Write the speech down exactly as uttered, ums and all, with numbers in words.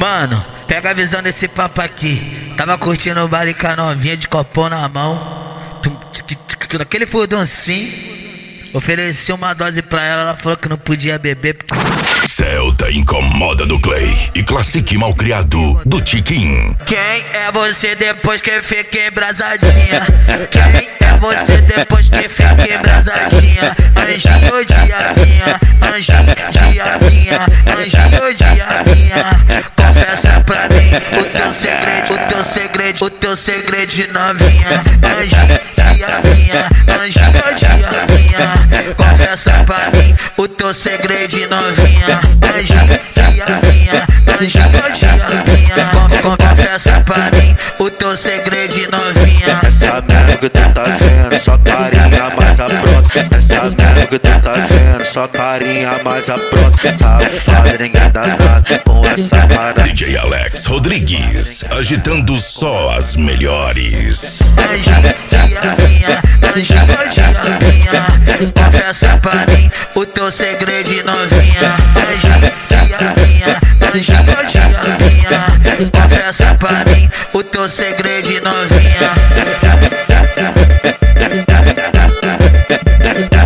Mano, pega a visão desse papo aqui. Tava curtindo o baile com a novinha de copão na mão. Naquele furduncinho. Ofereci uma dose pra ela, ela falou que não podia beber. Celta incomoda do Clay e Classic Malcriado do Tiquinho. Quem é você depois que fica embrasadinha? Quem é você depois que fica embrasadinha? Anjinho diabinha, anjinho diabinha, anjinho diabinha. Confessa pra mim o teu segredo, o teu segredo, o teu segredo de novinha. Anjinho diabinha, anjinho diabinha. Confessa pra mim o teu segredo de novinha. Anjinho diabinha, anjinho diabinha. Confessa pra mim o teu segredo de novinha. Essa merda que tu tá vendo, só carinha mais apronta. Essa merda que tu tá vendo, só carinha mais apronta. Safada, ninguém dá nada com essa cara. D J Alex Rodrigues, agitando só as melhores. Anjinho diabinha, anjinho diabinha. Confessa pra mim o teu segredo de novinha. Anjinho diabinha, anjinho diabinha. Confessa pra mim o teu segredo de novinha.